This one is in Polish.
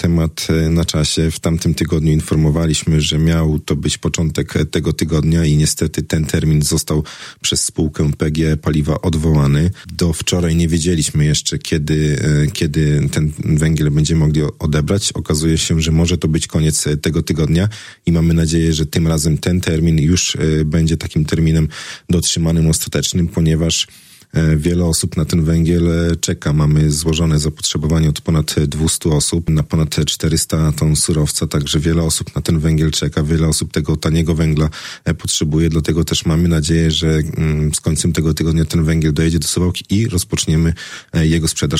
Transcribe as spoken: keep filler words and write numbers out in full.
temat na czasie. W tamtym tygodniu informowaliśmy, że miał to być początek tego tygodnia i niestety ten termin został przez spółkę P G Paliwa odwołany. Do wczoraj nie wiedzieliśmy jeszcze, kiedy, kiedy ten węgiel będziemy mogli odebrać. Okazuje się, że może to być koniec tego tygodnia i mamy nadzieję, że tym razem ten termin już będzie takim terminem dotrzymanym, ostatecznym, ponieważ wiele osób na ten węgiel czeka. Mamy złożone zapotrzebowanie od ponad dwieście osób na ponad czterysta ton surowca, także wiele osób na ten węgiel czeka, wiele osób tego taniego węgla potrzebuje, dlatego też mamy nadzieję, że z końcem tego tygodnia ten węgiel dojedzie do Suwałki i rozpoczniemy jego sprzedaż